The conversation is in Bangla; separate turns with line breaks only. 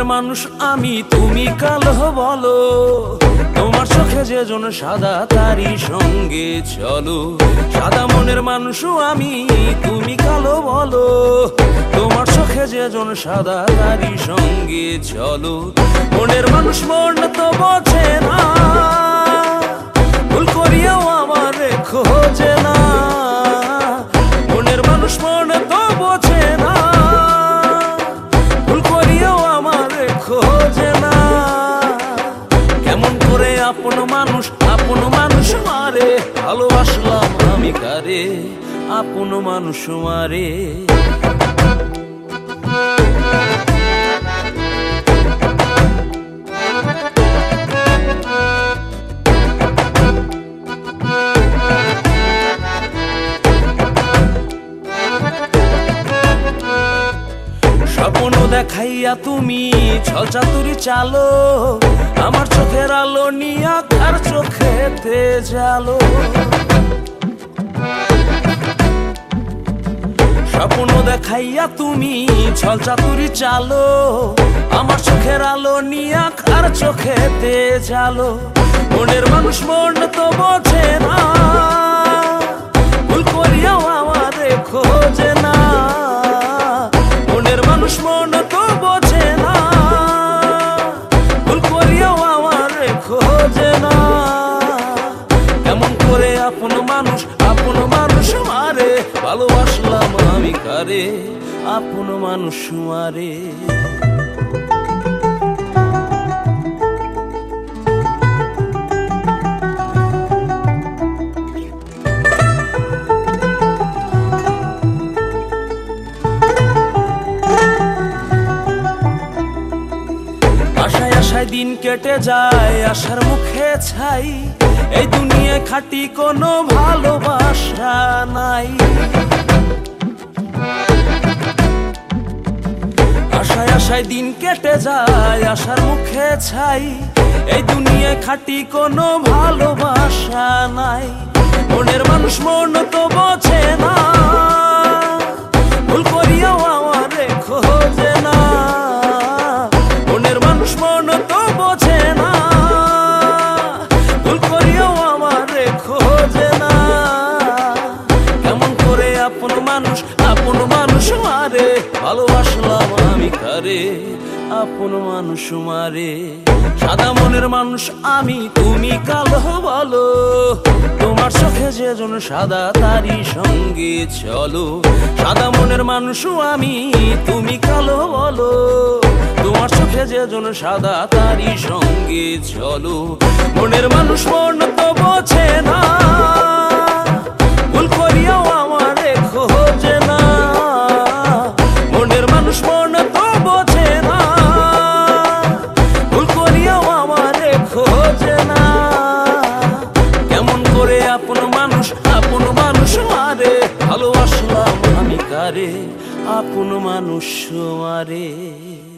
মানুষ আমি, তুমি কালো বলো। তোমার চোখে যে জন সাদা তারই সঙ্গে চলো। সাদা মনের মানুষও আমি, তুমি কালো বলো। তোমার চোখে যে জন সাদা তারই সঙ্গে চলো। মনের মানুষ মন তো বোঝে না, ভুল করিয়াও আমার খোঁজে না। মনের মানুষ মন তো বোঝে না, ভুল করিয়াও আমার খোঁজে না। কেমন করে আপন মানুষ মারে, ভালোবাসলাম আমি কারে, আপন মানুষ মারে। স্বপ্ন দেখাইয়া তুমি ছল চাতুরি চালো, আমার চোখের আলো নিয়া কার চোখেতে জালো। স্বপ্ন দেখাইয়া তুমি ছল চাতুরি চালো, আমার চোখের আলো নিয়া কার চোখেতে জালো। মনের মানুষ মন তো বোঝে না, ভুল করিয়াও আমার খোঁজে না। মনের মানুষ মন তো বোঝে না, ভুল করিয়াও আমার খোঁজে না। কেমন করে আপন মানুষ মারে, ভালোবাসলাম আমি কারে, আপন মানুষ মারে। আশায় আশায় দিন কেটে যায়, আশার মুখে ছাই। এই দুনিয়ায় খাঁটি কোনো ভালোবাসা নাই। আশায় আশায় দিন কেটে যায়, আশার মুখে ছাই। এই দুনিয়ায় খাঁটি কোনো ভালোবাসা নাই। মনের মানুষ মন তো বোঝে না, ভুল করিয়াও আমার খোঁজে না। মনের মানুষ মন তো বোঝে না, ভুল করিয়াও আমার খোঁজে না। কেমন করে আপন মানুষ মারে, ভালোবাসলাম আমি কারে, আপন মানুষ মারে। সাদা মনের মানুষ আমি, তুমি কালো বলো। তোমার চোখে যে জন সাদা তারই সঙ্গে চলো। সাদা মনের মানুষও আমি, তুমি কালো বলো। তোমার চোখে যে জন সাদা তারই সঙ্গে চলো। মনের মানুষ মন তো বোঝে না, ভুল করিয়াও আমার খোঁজে না। মনের মানুষ মন তো বোঝে না, ভুল করিয়াও আমার খোঁজে না। কেমন করে আপন মানুষ মারে, ভালোবাসলাম আমি কারে, আপন মানুষ মারে।